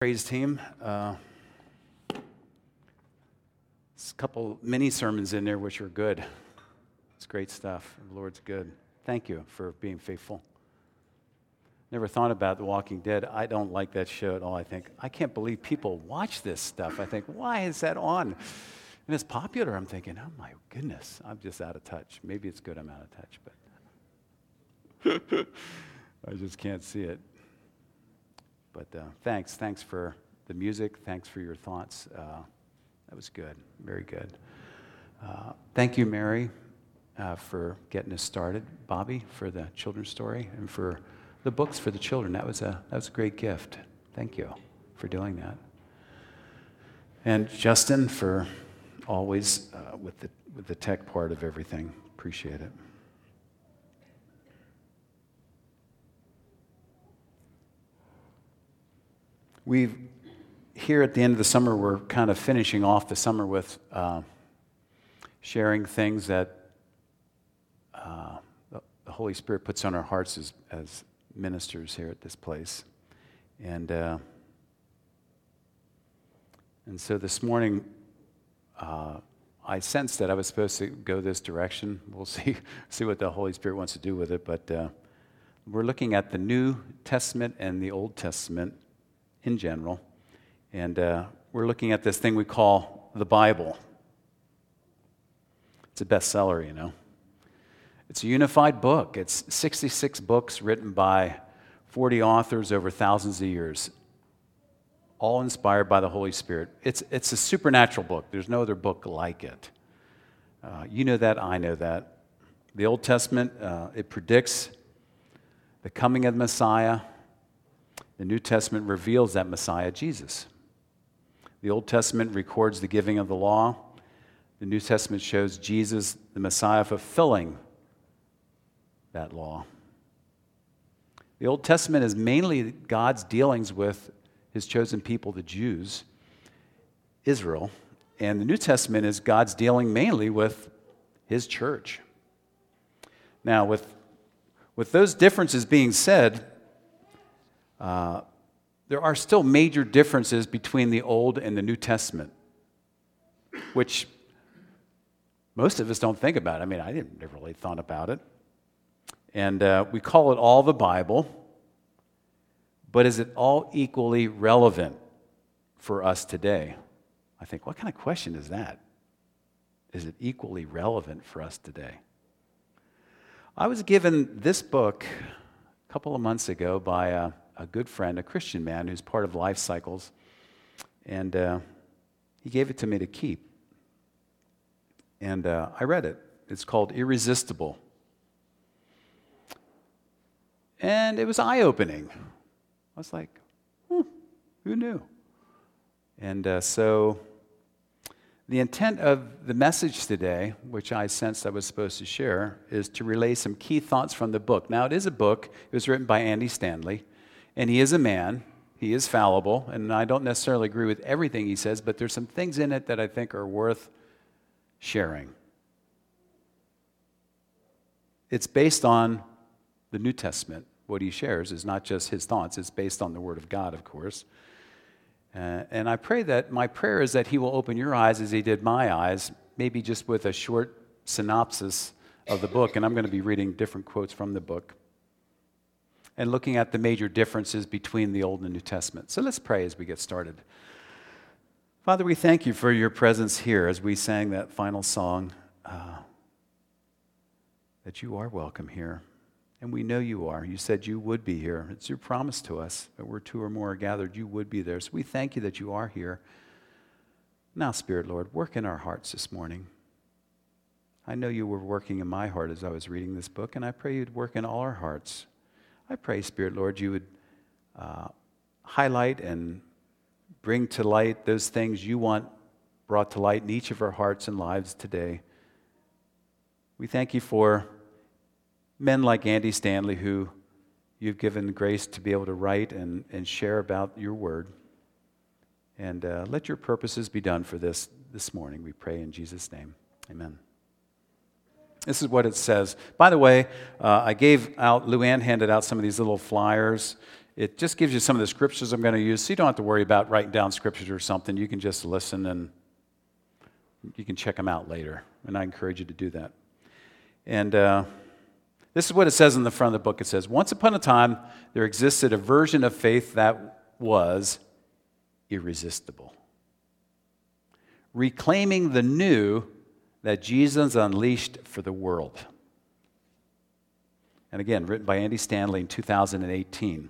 Praise team. There's a couple mini sermons in there which are good. It's great stuff. The Lord's good. Thank you for being faithful. Never thought about The Walking Dead. I don't like that show at all. I can't believe people watch this stuff. I think, why is that on? And it's popular. I'm thinking, oh my goodness, I'm just out of touch. Maybe it's good I'm out of touch, but I just can't see it. But thanks for the music. Thanks for your thoughts. That was good, very good. Thank you, Mary, for getting us started. Bobby, for the children's story, and for the books for the children. That was a great gift. Thank you for doing that. And Justin, for always with the tech part of everything. Appreciate it. Here at the end of the summer, we're kind of finishing off the summer with sharing things that the Holy Spirit puts on our hearts as ministers here at this place. And so this morning, I sensed that I was supposed to go this direction. We'll see what the Holy Spirit wants to do with it. But we're looking at the New Testament and the Old Testament in general. And we're looking at this thing we call the Bible. It's a bestseller, you know. It's a unified book. It's 66 books written by 40 authors over thousands of years, all inspired by the Holy Spirit. It's a supernatural book. There's no other book like it. You know that, I know that. The Old Testament, it predicts the coming of the Messiah. The New Testament reveals that Messiah, Jesus. The Old Testament records the giving of the law. The New Testament shows Jesus, the Messiah, fulfilling that law. The Old Testament is mainly God's dealings with his chosen people, the Jews, Israel. And the New Testament is God's dealing mainly with his church. Now, with those differences being said, there are still major differences between the Old and the New Testament, which most of us don't think about. I mean, I never really thought about it. And we call it all the Bible, but is it all equally relevant for us today? I think, what kind of question is that? Is it equally relevant for us today? I was given this book a couple of months ago by a good friend, a Christian man who's part of Life Cycles, and he gave it to me to keep. And I read it. It's called Irresistible. And it was eye-opening. I was like, who knew? And so the intent of the message today, which I sensed I was supposed to share, is to relay some key thoughts from the book. Now, it is a book. It was written by Andy Stanley. And he is a man, he is fallible, and I don't necessarily agree with everything he says, but there's some things in it that I think are worth sharing. It's based on the New Testament. What he shares is not just his thoughts, it's based on the Word of God, of course. And I pray that, my prayer is that he will open your eyes as he did my eyes, maybe just with a short synopsis of the book, and I'm going to be reading different quotes from the book, and looking at the major differences between the Old and the New Testament. So let's pray as we get started. Father, we thank you for your presence here as we sang that final song, that you are welcome here. And we know you are. You said you would be here. It's your promise to us that where two or more are gathered, you would be there. So we thank you that you are here. Now, Spirit, Lord, work in our hearts this morning. I know you were working in my heart as I was reading this book, and I pray you'd work in all our hearts. I pray, Spirit, Lord, you would highlight and bring to light those things you want brought to light in each of our hearts and lives today. We thank you for men like Andy Stanley, who you've given grace to be able to write and share about your word. And let your purposes be done for this morning, we pray in Jesus' name. Amen. This is what it says. By the way, Luann handed out some of these little flyers, It just gives you some of the scriptures I'm going to use, so you don't have to worry about writing down scriptures or something. You can just listen and you can check them out later, and I encourage you to do that. And this is what it says in the front of the book. It says, "Once upon a time, there existed a version of faith that was irresistible, reclaiming the new that Jesus unleashed for the world." And again, written by Andy Stanley in 2018.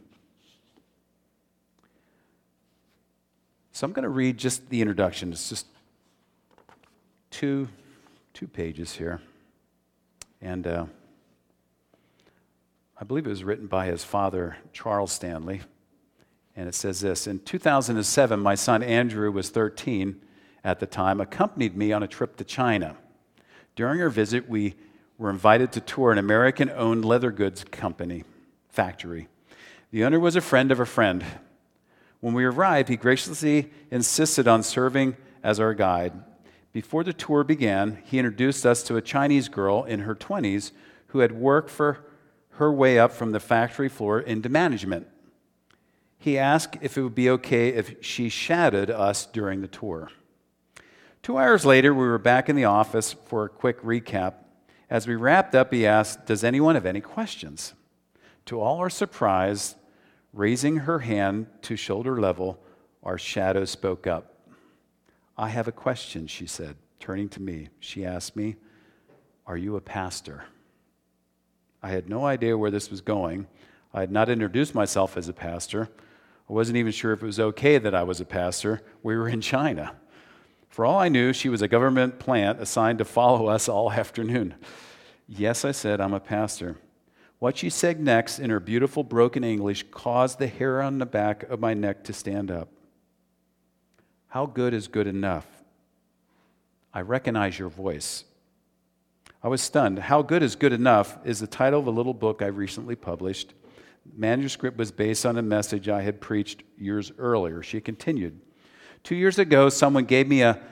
So I'm going to read just the introduction. It's just two pages here. And I believe it was written by his father, Charles Stanley. And it says this: "In 2007, my son Andrew was 13 at the time, accompanied me on a trip to China. During our visit, we were invited to tour an American-owned leather goods factory. The owner was a friend of a friend. When we arrived, he graciously insisted on serving as our guide. Before the tour began, he introduced us to a Chinese girl in her 20s who had worked for her way up from the factory floor into management. He asked if it would be okay if she shadowed us during the tour. 2 hours later, we were back in the office for a quick recap. As we wrapped up, he asked, 'Does anyone have any questions?' To all our surprise, raising her hand to shoulder level, our shadow spoke up. 'I have a question,' she said, turning to me. She asked me, 'Are you a pastor?' I had no idea where this was going. I had not introduced myself as a pastor. I wasn't even sure if it was okay that I was a pastor. We were in China. For all I knew, she was a government plant assigned to follow us all afternoon. 'Yes,' I said, 'I'm a pastor.' What she said next in her beautiful broken English caused the hair on the back of my neck to stand up. 'How good is good enough?' 'I recognize your voice.' I was stunned. 'How Good is Good Enough' is the title of a little book I recently published. The manuscript was based on a message I had preached years earlier. She continued, 2 years ago, someone gave me a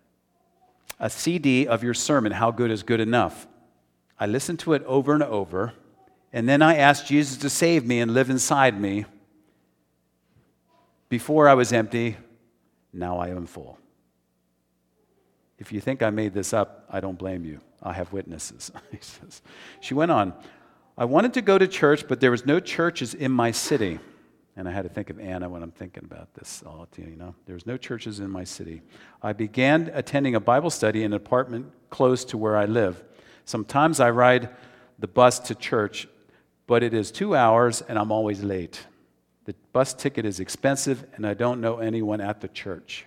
CD of your sermon, 'How Good is Good Enough?' I listened to it over and over, and then I asked Jesus to save me and live inside me. Before I was empty, now I am full. If you think I made this up, I don't blame you. I have witnesses." He says. She went on, "I wanted to go to church, but there was no churches in my city." And I had to think of Anna when I'm thinking about this. There's no churches in my city. "I began attending a Bible study in an apartment close to where I live. Sometimes I ride the bus to church, but it is 2 hours and I'm always late. The bus ticket is expensive and I don't know anyone at the church."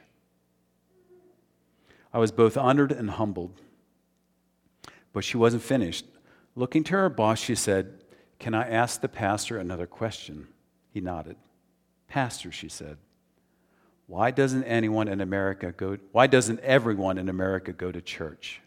I was both honored and humbled. But she wasn't finished. Looking to her boss, she said, "Can I ask the pastor another question?" He nodded. "Pastor," she said, why doesn't everyone in America go to church?"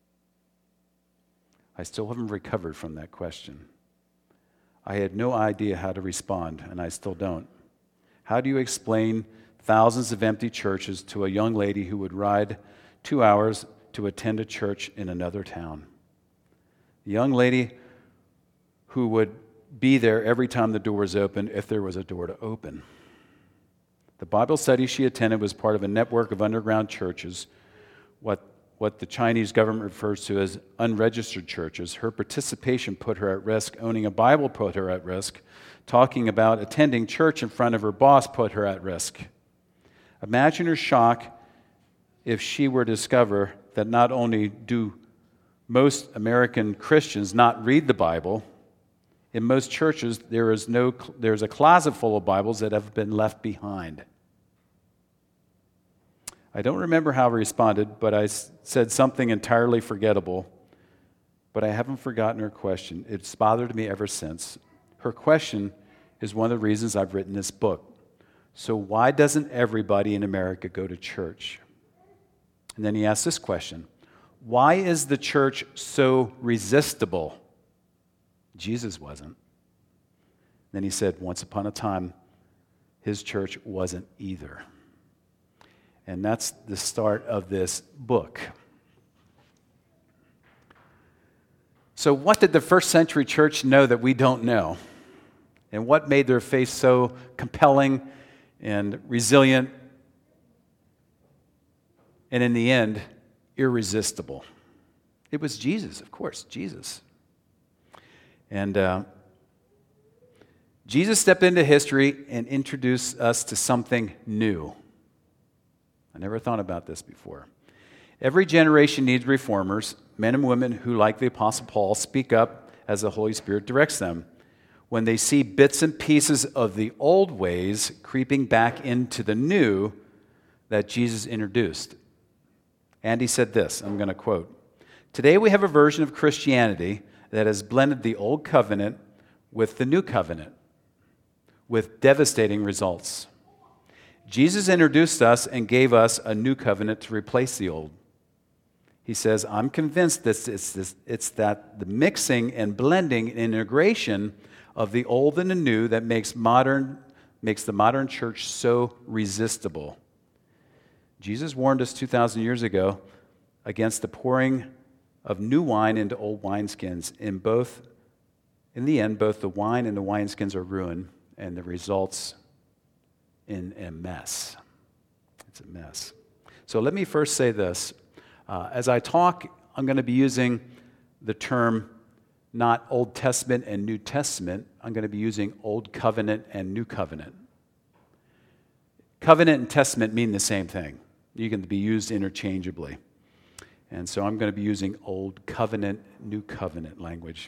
I still haven't recovered from that question. I had no idea how to respond, and I still don't. How do you explain thousands of empty churches to a young lady who would ride 2 hours to attend a church in another town? The young lady who would be there every time the door was open, if there was a door to open. The Bible study she attended was part of a network of underground churches, what the Chinese government refers to as unregistered churches. Her participation put her at risk. Owning a Bible put her at risk. Talking about attending church in front of her boss put her at risk. Imagine her shock if she were to discover that not only do most American Christians not read the Bible, in most churches there's a closet full of Bibles that have been left behind. I don't remember how I responded, but I said something entirely forgettable. But I haven't forgotten her question. It's bothered me ever since. Her question is one of the reasons I've written this book. So why doesn't everybody in America go to church? And then he asked this question: why is the church so resistible? Jesus wasn't. Then he said, once upon a time, his church wasn't either. And that's the start of this book. So what did the first century church know that we don't know? And what made their faith so compelling and resilient, and in the end, irresistible? It was Jesus, of course, Jesus. And Jesus stepped into history and introduced us to something new. I never thought about this before. Every generation needs reformers, men and women who, like the Apostle Paul, speak up as the Holy Spirit directs them. When they see bits and pieces of the old ways creeping back into the new that Jesus introduced. And he said this, I'm going to quote, "Today we have a version of Christianity that has blended the old covenant with the new covenant, with devastating results. Jesus introduced us and gave us a new covenant to replace the old. He says, I'm convinced that it's that the mixing and blending and integration of the old and the new that makes the modern church so resistible. Jesus warned us 2,000 years ago against the pouring of new wine into old wineskins. In the end, both the wine and the wineskins are ruined, and the results in a mess. It's a mess. So let me first say this. As I talk, I'm going to be using the term not Old Testament and New Testament. I'm going to be using Old Covenant and New Covenant. Covenant and Testament mean the same thing. You can be used interchangeably. And so I'm going to be using Old Covenant, New Covenant language.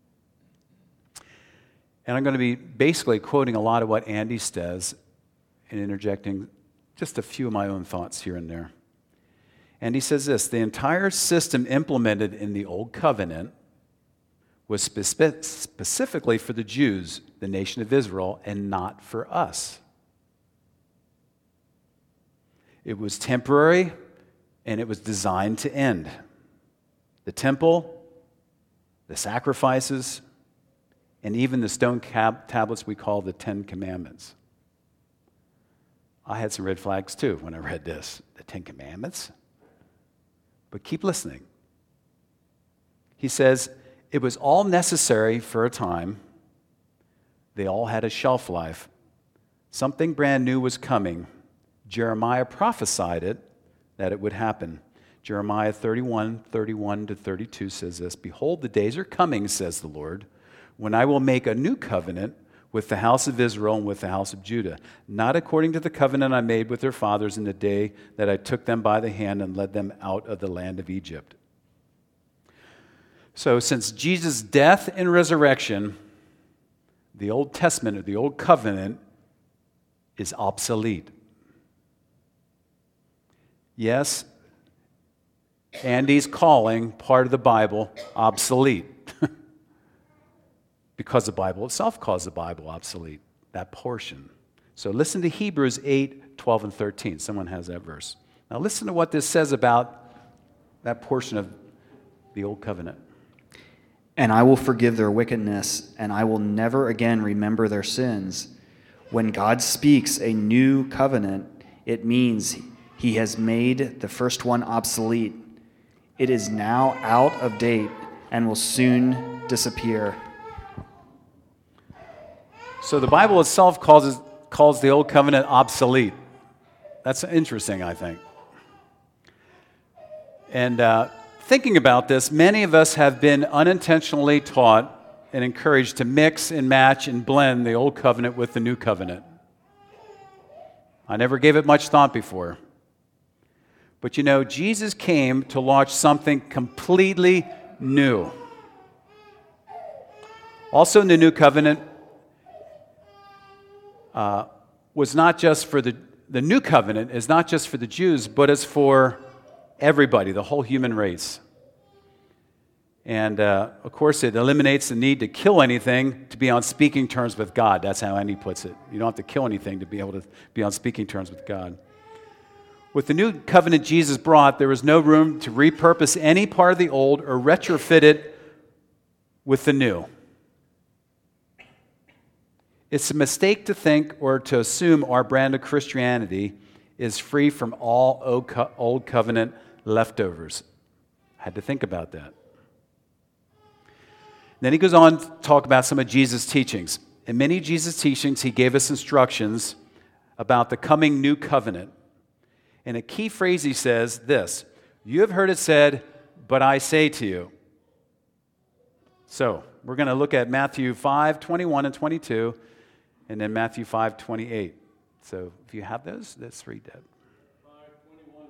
And I'm going to be basically quoting a lot of what Andy says and interjecting just a few of my own thoughts here and there. And he says this, the entire system implemented in the Old Covenant was specifically for the Jews, the nation of Israel, and not for us. It was temporary, and it was designed to end. The temple, the sacrifices, and even the stone tablets we call the Ten Commandments. I had some red flags too when I read this. The Ten Commandments? But keep listening. He says, it was all necessary for a time. They all had a shelf life. Something brand new was coming. Jeremiah prophesied it, that it would happen. Jeremiah 31:31-32 says this, behold, the days are coming, says the Lord, when I will make a new covenant with the house of Israel and with the house of Judah, not according to the covenant I made with their fathers in the day that I took them by the hand and led them out of the land of Egypt. So since Jesus' death and resurrection, the Old Testament or the Old Covenant is obsolete. Yes, Andy's calling part of the Bible obsolete. Because the Bible itself calls the Bible obsolete, that portion. So listen to Hebrews 8:12-13. Someone has that verse. Now listen to what this says about that portion of the Old Covenant. And I will forgive their wickedness, and I will never again remember their sins. When God speaks a new covenant, it means he has made the first one obsolete. It is now out of date and will soon disappear. So the Bible itself calls the Old Covenant obsolete. That's interesting, I think. And thinking about this, many of us have been unintentionally taught and encouraged to mix and match and blend the Old Covenant with the New Covenant. I never gave it much thought before. But you know, Jesus came to launch something completely new. Also in the New Covenant, was not just for the New Covenant is not just for the Jews, but it's for everybody, the whole human race. And of course, it eliminates the need to kill anything to be on speaking terms with God. That's how Andy puts it. You don't have to kill anything to be able to be on speaking terms with God. With the New Covenant Jesus brought, there was no room to repurpose any part of the old or retrofit it with the new. It's a mistake to think or to assume our brand of Christianity is free from all Old Covenant leftovers. I had to think about that. Then he goes on to talk about some of Jesus' teachings. In many of Jesus' teachings, he gave us instructions about the coming new covenant. And a key phrase he says this: "You have heard it said, but I say to you." So, we're going to look at Matthew 5:21 and 22, and then Matthew 5:28. So, if you have those, let's read that. 5:21.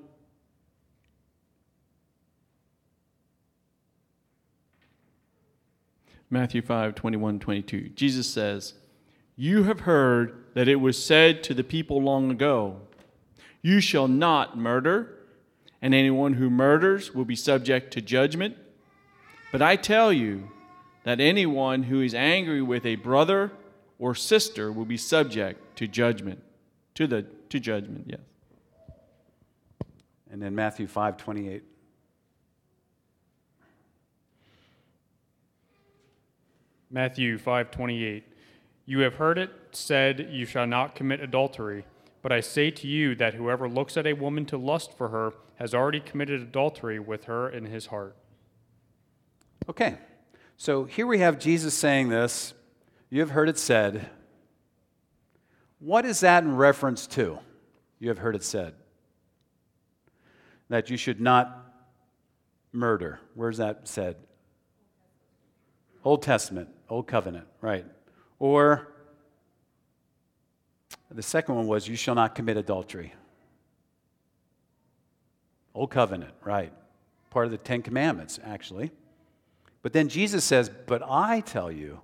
Matthew 5:21, 22. Jesus says, "You have heard that it was said to the people long ago, 'You shall not murder, and anyone who murders will be subject to judgment.' But I tell you that anyone who is angry with a brother or sister will be subject to judgment." To judgment, yes. And then Matthew 5:28. Matthew 5:28. You have heard it said, "You shall not commit adultery." But I say to you that whoever looks at a woman to lust for her has already committed adultery with her in his heart. Okay, so here we have Jesus saying this. You have heard it said. What is that in reference to? You have heard it said that you should not murder. Where's that said? Old Testament, Old Covenant, right. Or the second one was, you shall not commit adultery. Old Covenant, right. Part of the Ten Commandments, actually. But then Jesus says, but I tell you.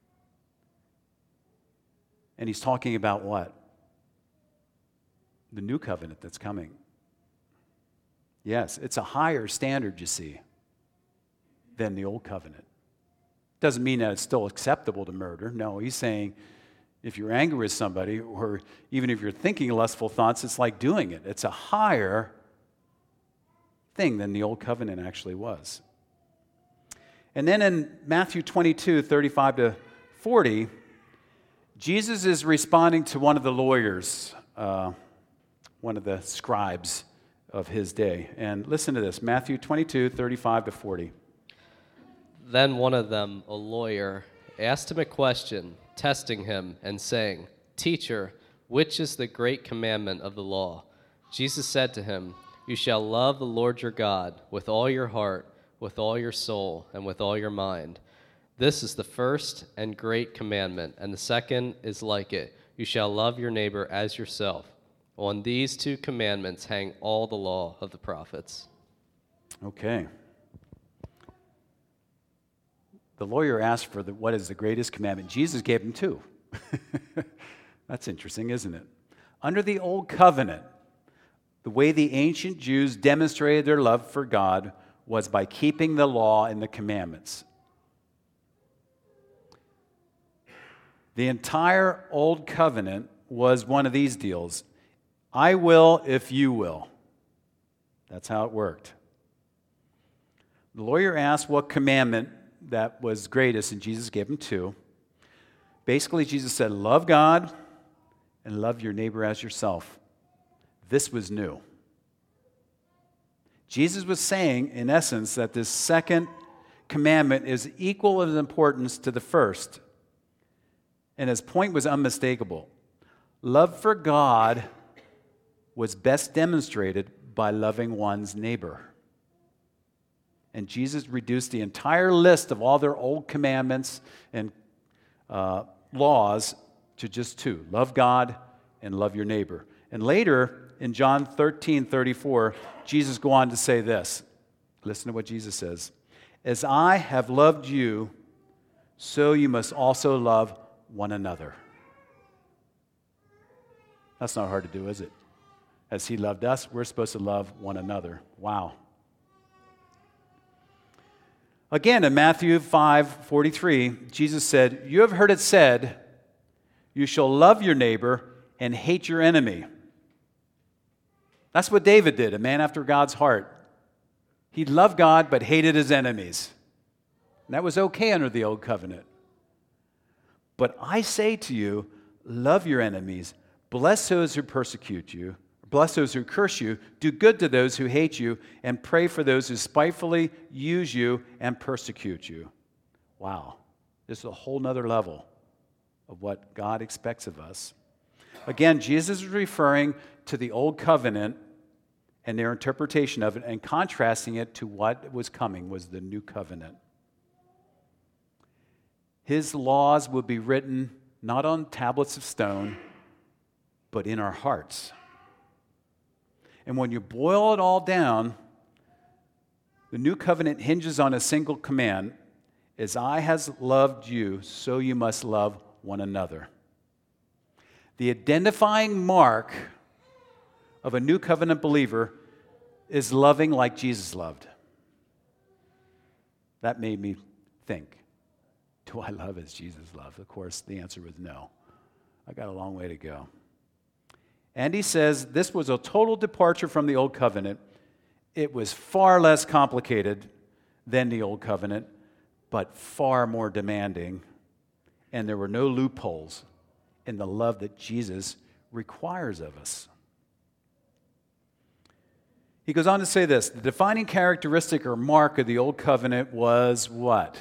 And he's talking about what? The new covenant that's coming. Yes, it's a higher standard, you see, than the old covenant. Doesn't mean that it's still acceptable to murder. No, he's saying if you're angry with somebody, or even if you're thinking lustful thoughts, it's like doing it. It's a higher thing than the old covenant actually was. And then in Matthew 22, 35 to 40, Jesus is responding to one of the lawyers, one of the scribes of his day. And listen to this, Matthew 22, 35 to 40. Then one of them, a lawyer, asked him a question, testing him and saying, "Teacher, which is the great commandment of the law?" Jesus said to him, "You shall love the Lord your God with all your heart, with all your soul, and with all your mind. This is the first and great commandment, and the second is like it. You shall love your neighbor as yourself. On these two commandments hang all the law of the prophets." Okay. The lawyer asked for what is the greatest commandment. Jesus gave him two. That's interesting, isn't it? Under the old covenant, the way the ancient Jews demonstrated their love for God was by keeping the law and the commandments. The entire old covenant was one of these deals. I will if you will. That's how it worked. The lawyer asked what commandment that was greatest, and Jesus gave him two. Basically, Jesus said, love God and love your neighbor as yourself. This was new. Jesus was saying, in essence, that this second commandment is equal in importance to the first. And his point was unmistakable. Love for God was best demonstrated by loving one's neighbor. And Jesus reduced the entire list of all their old commandments and laws to just two. Love God and love your neighbor. And later, in John 13:34, Jesus goes on to say this. Listen to what Jesus says. As I have loved you, so you must also love one another. That's not hard to do, is it? As he loved us, we're supposed to love one another. Wow. Again, in Matthew 5:43, Jesus said, you have heard it said, you shall love your neighbor and hate your enemy. That's what David did, a man after God's heart. He loved God but hated his enemies. And that was okay under the old covenant. But I say to you, love your enemies, bless those who persecute you, bless those who curse you, do good to those who hate you, and pray for those who spitefully use you and persecute you. Wow. This is a whole nother level of what God expects of us. Again, Jesus is referring to the old covenant and their interpretation of it and contrasting it to what was coming, was the new covenant. His laws will be written not on tablets of stone, but in our hearts. And when you boil it all down, the new covenant hinges on a single command: as I has loved you, so you must love one another. The identifying mark of a new covenant believer is loving like Jesus loved. That made me think, do I love as Jesus loved? Of course, the answer was no. I got a long way to go. And he says this was a total departure from the old covenant. It was far less complicated than the old covenant, but far more demanding. And there were no loopholes in the love that Jesus requires of us. He goes on to say this: the defining characteristic or mark of the old covenant was what?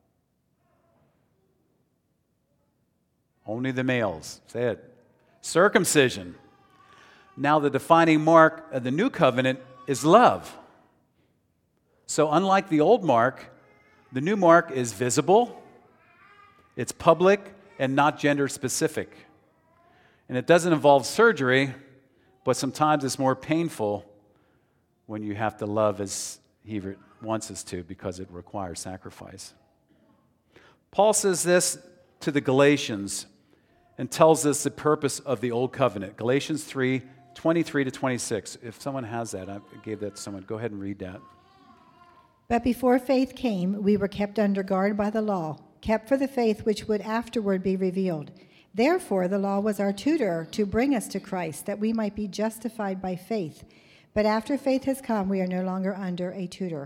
Only the males. Say it. Circumcision. Now the defining mark of the new covenant is love. So unlike the old mark, the new mark is visible, it's public, and not gender specific. And it doesn't involve surgery, but sometimes it's more painful when you have to love as he wants us to, because it requires sacrifice. Paul says this to the Galatians and tells us the purpose of the old covenant. Galatians 3:23-26. If someone has that, I gave that to someone. Go ahead and read that. But before faith came, we were kept under guard by the law, kept for the faith which would afterward be revealed. Therefore, the law was our tutor to bring us to Christ, that we might be justified by faith. But after faith has come, we are no longer under a tutor.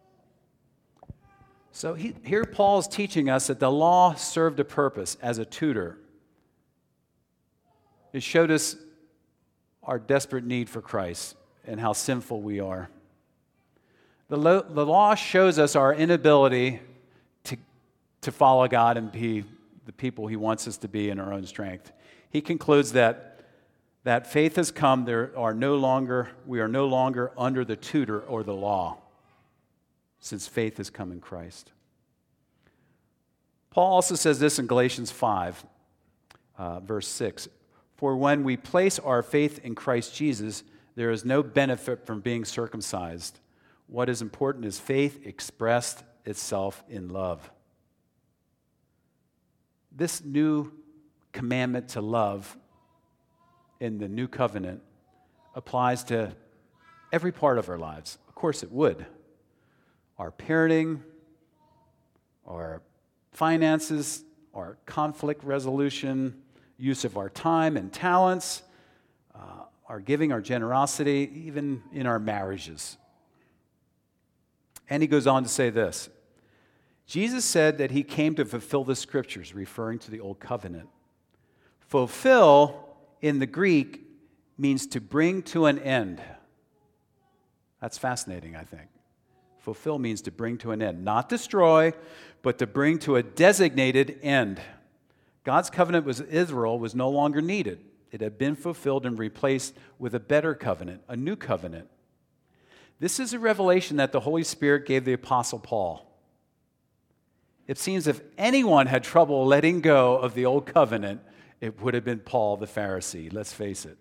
So here Paul is teaching us that the law served a purpose as a tutor. It showed us our desperate need for Christ and how sinful we are. The law shows us our inability to follow God and be the people he wants us to be in our own strength. He concludes that faith has come, we are no longer under the tutor or the law, since faith has come in Christ. Paul also says this in Galatians 5, verse 6. For when we place our faith in Christ Jesus, there is no benefit from being circumcised. What is important is faith expressed itself in love. This new commandment to love in the new covenant applies to every part of our lives. Of course it would. Our parenting, our finances, our conflict resolution, use of our time and talents, our giving, our generosity, even in our marriages. And he goes on to say this: Jesus said that he came to fulfill the scriptures, referring to the old covenant. Fulfill in the Greek means to bring to an end. That's fascinating, I think. Fulfill means to bring to an end, not destroy, but to bring to a designated end. God's covenant with Israel was no longer needed. It had been fulfilled and replaced with a better covenant, a new covenant. This is a revelation that the Holy Spirit gave the Apostle Paul. It seems if anyone had trouble letting go of the old covenant, it would have been Paul the Pharisee. Let's face it.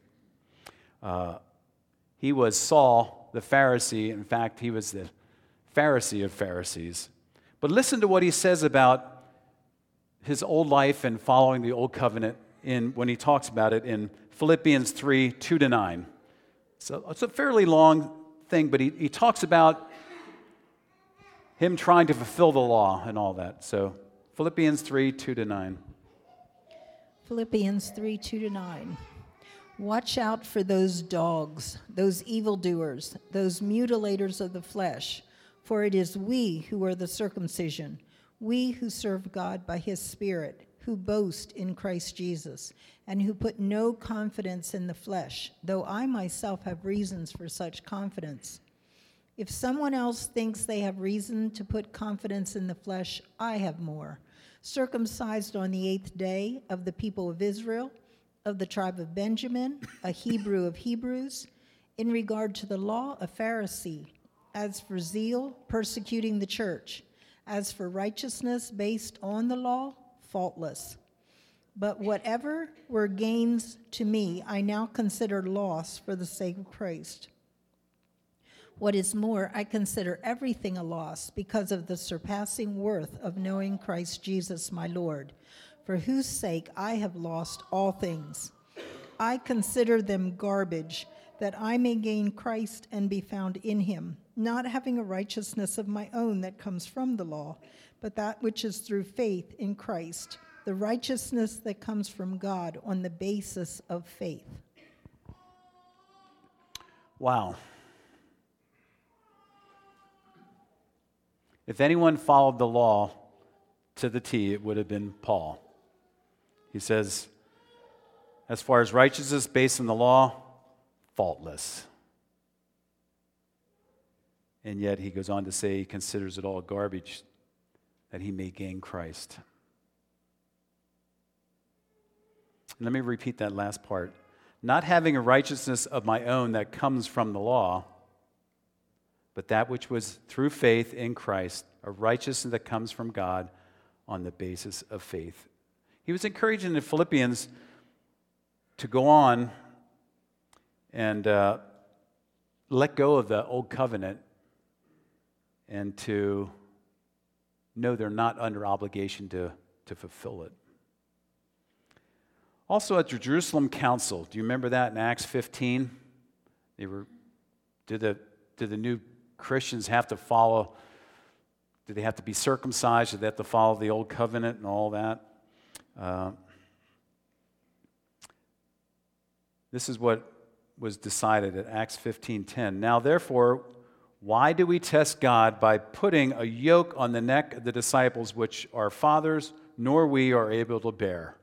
He was Saul the Pharisee. In fact, he was the Pharisee of Pharisees. But listen to what he says about his old life and following the old covenant when he talks about it in Philippians 3:2-9. So it's a fairly long thing, but he talks about him trying to fulfill the law and all that. So Philippians 3:2-9. Philippians 3:2-9. Watch out for those dogs, those evildoers, those mutilators of the flesh, for it is we who are the circumcision, we who serve God by his Spirit, who boast in Christ Jesus, and who put no confidence in the flesh, though I myself have reasons for such confidence. If someone else thinks they have reason to put confidence in the flesh, I have more. circumcised on the 8th day, of the people of Israel, of the tribe of Benjamin, a Hebrew of Hebrews, in regard to the law, a Pharisee, as for zeal, persecuting the church, as for righteousness based on the law, faultless. But whatever were gains to me, I now consider loss for the sake of Christ. What is more, I consider everything a loss because of the surpassing worth of knowing Christ Jesus my Lord, for whose sake I have lost all things. I consider them garbage, that I may gain Christ and be found in him, not having a righteousness of my own that comes from the law, but that which is through faith in Christ, the righteousness that comes from God on the basis of faith. Wow. If anyone followed the law to the T, it would have been Paul. He says, as far as righteousness based on the law, faultless. And yet he goes on to say he considers it all garbage that he may gain Christ. Let me repeat that last part. Not having a righteousness of my own that comes from the law, but that which was through faith in Christ, a righteousness that comes from God on the basis of faith. He was encouraging the Philippians to go on and let go of the old covenant and to know they're not under obligation to fulfill it. Also at the Jerusalem Council, do you remember that in Acts 15? Did the new Christians have to follow, did they have to be circumcised? Did they have to follow the old covenant and all that? This is what was decided at Acts 15:10. Now therefore, why do we test God by putting a yoke on the neck of the disciples which our fathers nor we are able to bear?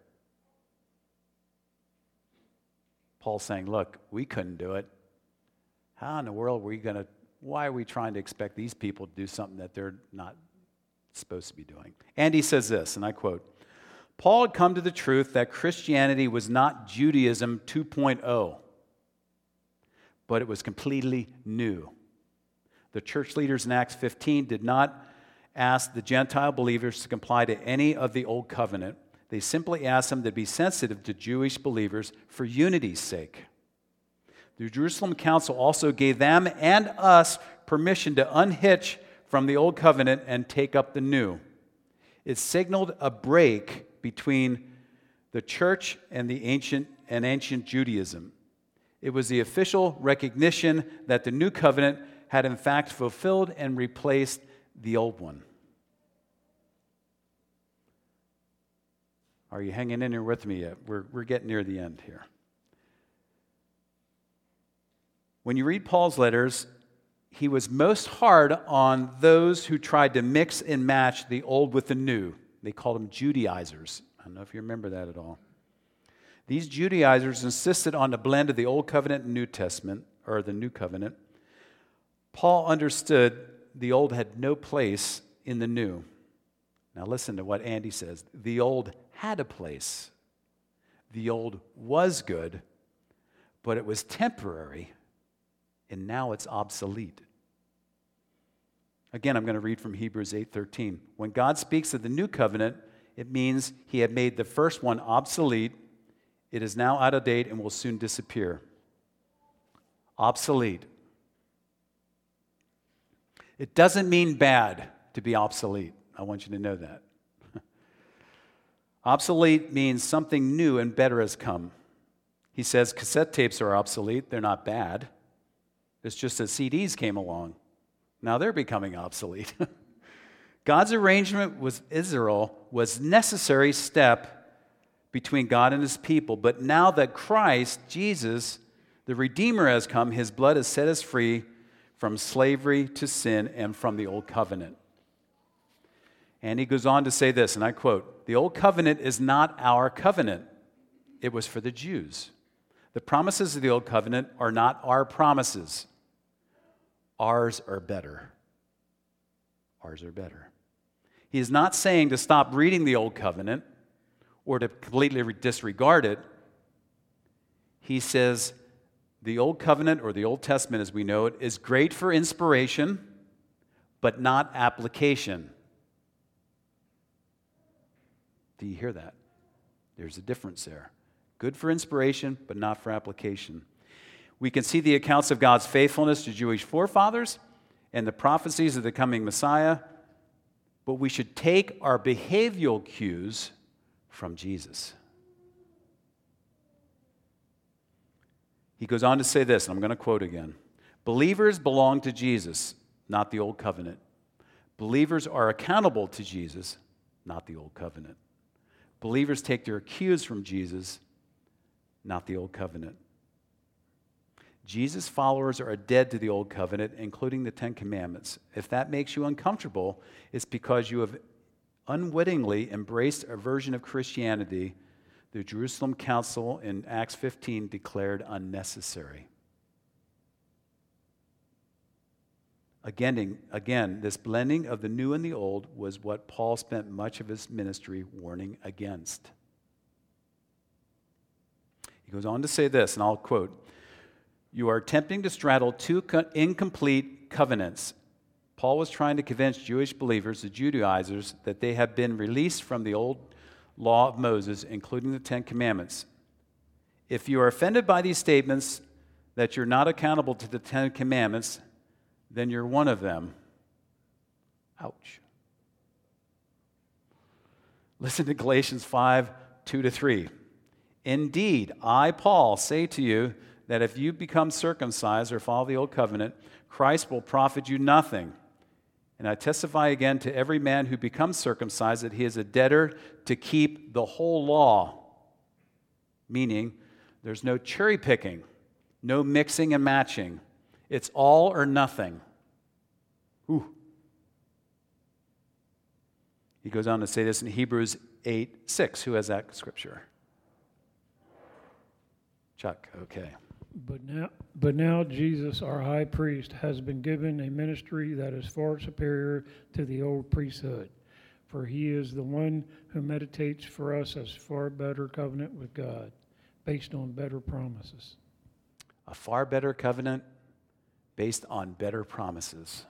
Paul's saying, look, we couldn't do it. How in the world why are we trying to expect these people to do something that they're not supposed to be doing? And he says this, and I quote, Paul had come to the truth that Christianity was not Judaism 2.0, but it was completely new. The church leaders in Acts 15 did not ask the Gentile believers to comply to any of the old covenant. They simply asked them to be sensitive to Jewish believers for unity's sake. The Jerusalem Council also gave them and us permission to unhitch from the old covenant and take up the new. It signaled a break between the church and the ancient Judaism. It was the official recognition that the new covenant had in fact fulfilled and replaced the old one. Are you hanging in here with me yet? We're getting near the end here. When you read Paul's letters, he was most hard on those who tried to mix and match the old with the new. They called them Judaizers. I don't know if you remember that at all. These Judaizers insisted on the blend of the Old Covenant and New Testament, or the New Covenant. Paul understood the old had no place in the new. Now listen to what Andy says. The old had a place. The old was good, but it was temporary, and now it's obsolete. Again, I'm going to read from Hebrews 8:13. When God speaks of the new covenant, it means he had made the first one obsolete. It is now out of date and will soon disappear. Obsolete. It doesn't mean bad to be obsolete. I want you to know that. Obsolete means something new and better has come. He says cassette tapes are obsolete. They're not bad. It's just that CDs came along. Now they're becoming obsolete. God's arrangement with Israel was a necessary step between God and his people. But now that Christ, Jesus, the Redeemer, has come, his blood has set us free from slavery to sin and from the old covenant. And he goes on to say this, and I quote, "The old covenant is not our covenant. It was for the Jews. The promises of the old covenant are not our promises. Ours are better." Ours are better. He is not saying to stop reading the Old Covenant or to completely disregard it. He says the Old Covenant, or the Old Testament as we know it, is great for inspiration, but not application. Do you hear that? There's a difference there. Good for inspiration, but not for application. We can see the accounts of God's faithfulness to Jewish forefathers and the prophecies of the coming Messiah, but we should take our behavioral cues from Jesus. He goes on to say this, and I'm going to quote again. Believers belong to Jesus, not the Old Covenant. Believers are accountable to Jesus, not the Old Covenant. Believers take their cues from Jesus, not the Old Covenant. Jesus' followers are dead to the Old Covenant, including the Ten Commandments. If that makes you uncomfortable, it's because you have unwittingly embraced a version of Christianity the Jerusalem Council in Acts 15 declared unnecessary. Again, this blending of the new and the old was what Paul spent much of his ministry warning against. He goes on to say this, and I'll quote, "You are attempting to straddle two incomplete covenants." Paul was trying to convince Jewish believers, the Judaizers, that they have been released from the old law of Moses, including the Ten Commandments. If you are offended by these statements that you're not accountable to the Ten Commandments, then you're one of them. Ouch. Listen to Galatians 5, 2-3. "Indeed, I, Paul, say to you that if you become circumcised or follow the old covenant, Christ will profit you nothing. And I testify again to every man who becomes circumcised that he is a debtor to keep the whole law." Meaning, there's no cherry picking, no mixing and matching. It's all or nothing. Ooh. He goes on to say this in Hebrews 8:6. Who has that scripture? Chuck, okay. But now Jesus, our high priest, has been given a ministry that is far superior to the old priesthood. For he is the one who meditates for us as far better covenant with God, based on better promises. A far better covenant based on better promises.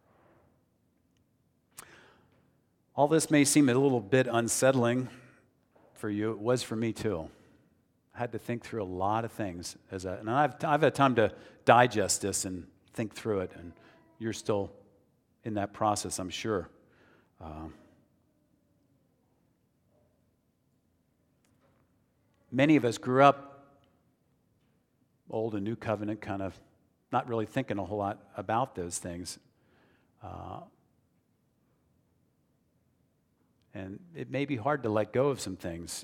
All this may seem a little bit unsettling for you. It was for me too. I had to think through a lot of things, and I've had time to digest this and think through it, and you're still in that process, I'm sure. Many of us grew up Old and New Covenant, kind of not really thinking a whole lot about those things. And it may be hard to let go of some things.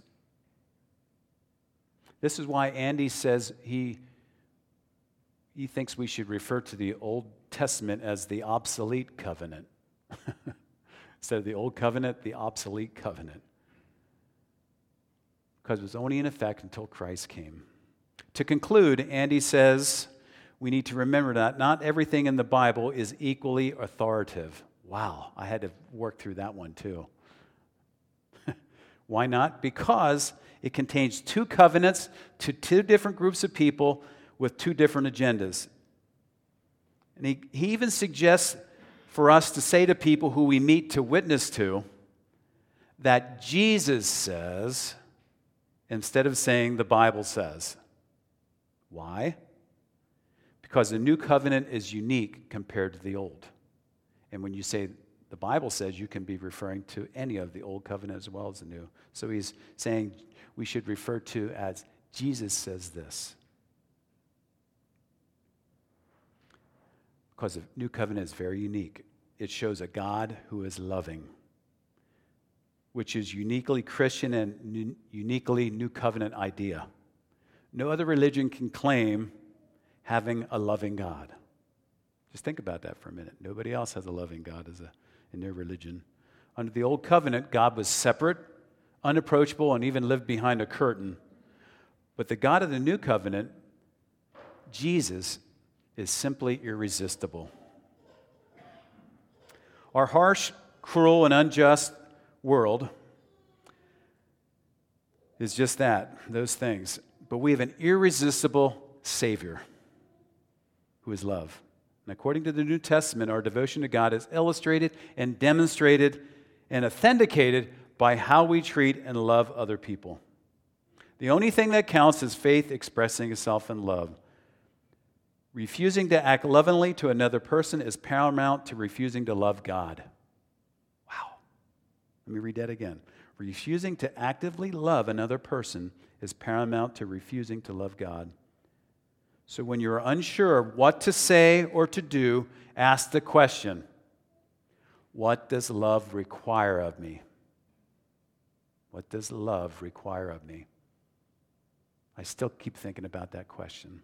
This is why Andy says he thinks we should refer to the Old Testament as the obsolete covenant. Instead of the Old Covenant, the obsolete covenant. Because it was only in effect until Christ came. To conclude, Andy says we need to remember that not everything in the Bible is equally authoritative. Wow, I had to work through that one too. Why not? Because it contains two covenants to two different groups of people with two different agendas. And he even suggests for us to say to people who we meet to witness to that Jesus says instead of saying the Bible says. Why? Because the new covenant is unique compared to the old. And when you say the Bible says, you can be referring to any of the old covenant as well as the new. So he's saying we should refer to as Jesus says this. Because the new covenant is very unique. It shows a God who is loving, which is uniquely Christian and uniquely new covenant idea. No other religion can claim having a loving God. Just think about that for a minute. Nobody else has a loving God in their religion. Under the old covenant, God was separate, unapproachable, and even lived behind a curtain. But the God of the new covenant, Jesus, is simply irresistible. Our harsh cruel and unjust world is just that, those things. But we have an irresistible Savior who is love. And according to the New Testament, our devotion to God is illustrated and demonstrated and authenticated by how we treat and love other people. The only thing that counts is faith expressing itself in love. Refusing to act lovingly to another person is paramount to refusing to love God. Wow. Let me read that again. Refusing to actively love another person is paramount to refusing to love God. So when you're unsure what to say or to do, ask the question, what does love require of me? What does love require of me? I still keep thinking about that question.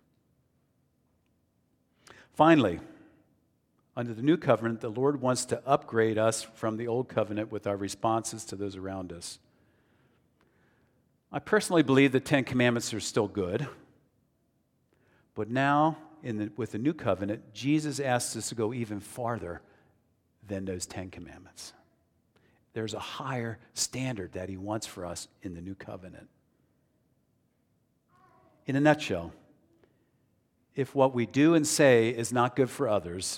Finally, under the new covenant, the Lord wants to upgrade us from the old covenant with our responses to those around us. I personally believe the Ten Commandments are still good, but now, with the new covenant, Jesus asks us to go even farther than those 10 commandments. There's a higher standard that he wants for us in the new covenant. In a nutshell, if what we do and say is not good for others,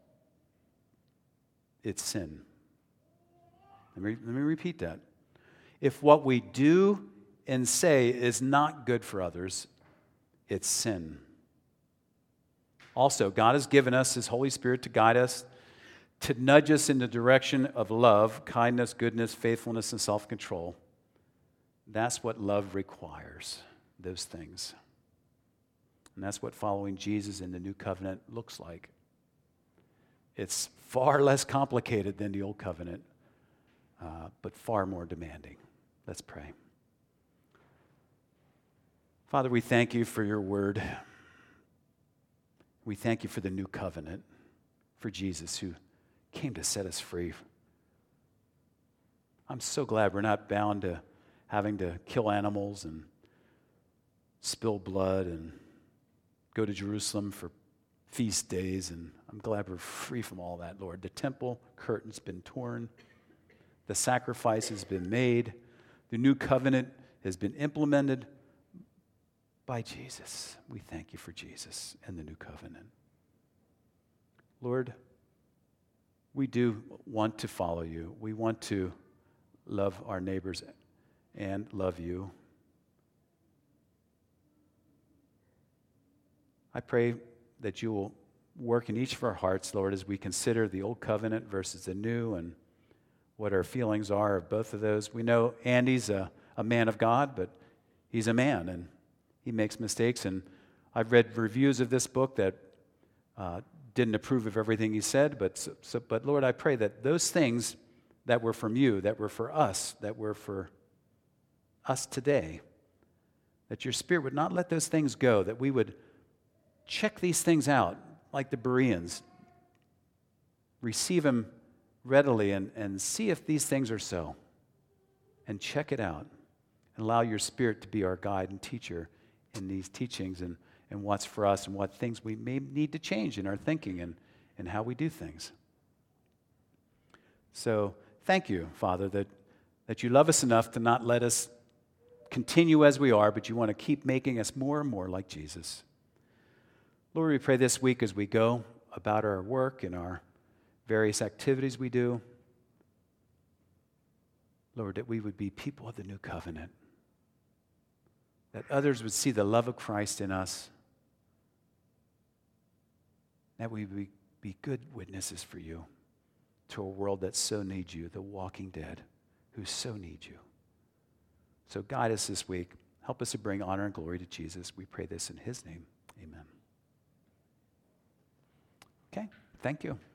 it's sin. Let me repeat that. If what we do and say is not good for others, it's sin. Also, God has given us his Holy Spirit to guide us, to nudge us in the direction of love, kindness, goodness, faithfulness, and self-control. That's what love requires, those things. And that's what following Jesus in the new covenant looks like. It's far less complicated than the old covenant, but far more demanding. Let's pray. Father, we thank you for your word. We thank you for the new covenant, for Jesus who came to set us free. I'm so glad we're not bound to having to kill animals and spill blood and go to Jerusalem for feast days, and I'm glad we're free from all that, Lord. The temple curtain's been torn. The sacrifice has been made. The new covenant has been implemented by Jesus. We thank you for Jesus and the new covenant. Lord, we do want to follow you. We want to love our neighbors and love you. I pray that you will work in each of our hearts, Lord, as we consider the old covenant versus the new and what our feelings are of both of those. We know Andy's a man of God, but he's a man, and he makes mistakes. And I've read reviews of this book that didn't approve of everything he said, but Lord, I pray that those things that were from you, that were for us, that were for us today, that your Spirit would not let those things go, that we would check these things out like the Bereans, receive them readily and see if these things are so, and check it out, and allow your Spirit to be our guide and teacher in these teachings and what's for us and what things we may need to change in our thinking and how we do things. So thank you, Father, that you love us enough to not let us continue as we are, but you want to keep making us more and more like Jesus. Lord, we pray this week as we go about our work and our various activities we do, Lord, that we would be people of the new covenant, that others would see the love of Christ in us, that we would be good witnesses for you to a world that so needs you, the walking dead who so need you. So guide us this week. Help us to bring honor and glory to Jesus. We pray this in his name. Amen. Okay, thank you.